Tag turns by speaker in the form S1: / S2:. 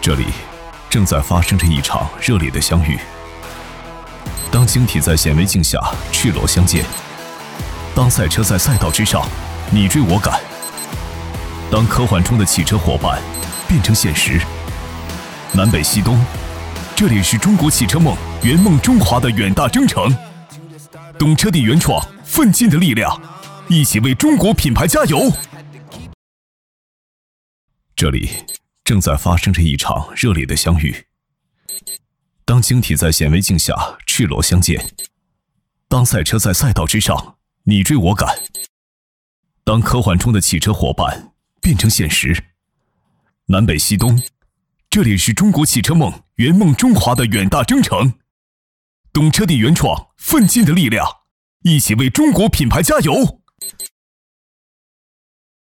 S1: 这里正在发生着一场热烈的相遇。当晶体在显微镜下赤裸相见，当赛车在赛道之上你追我赶，当科幻中的汽车伙伴变成现实，南北西东，这里是中国汽车梦圆梦中华的远大征程。懂车帝原创，奋进的力量，一起为中国品牌加油。这里正在发生着一场热烈的相遇。当晶体在显微镜下赤裸相见，当赛车在赛道之上你追我赶，当科幻中的汽车伙伴变成现实，南北西东，这里是中国汽车梦圆梦中华的远大征程。懂车帝原创，奋进的力量，一起为中国品牌加油。